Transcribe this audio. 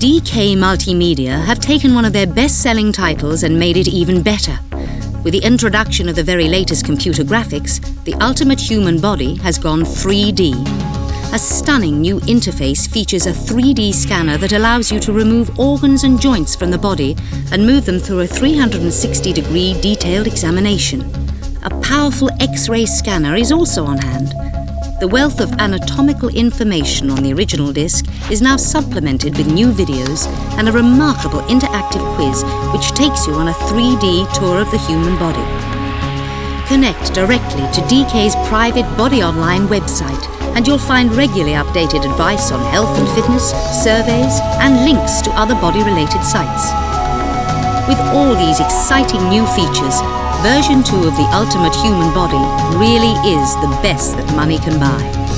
DK Multimedia have taken one of their best-selling titles and made it even better. With the introduction of the very latest computer graphics, the Ultimate Human Body has gone 3D. A stunning new interface features a 3D scanner that allows you to remove organs and joints from the body and move them through a 360-degree detailed examination. A powerful X-ray scanner is also on hand. The wealth of anatomical information on the original disc is now supplemented with new videos and a remarkable interactive quiz which takes you on a 3D tour of the human body. Connect directly to DK's private Body Online website and you'll find regularly updated advice on health and fitness, surveys and links to other body-related sites. With all these exciting new features, version 2 of the Ultimate Human Body really is the best that money can buy.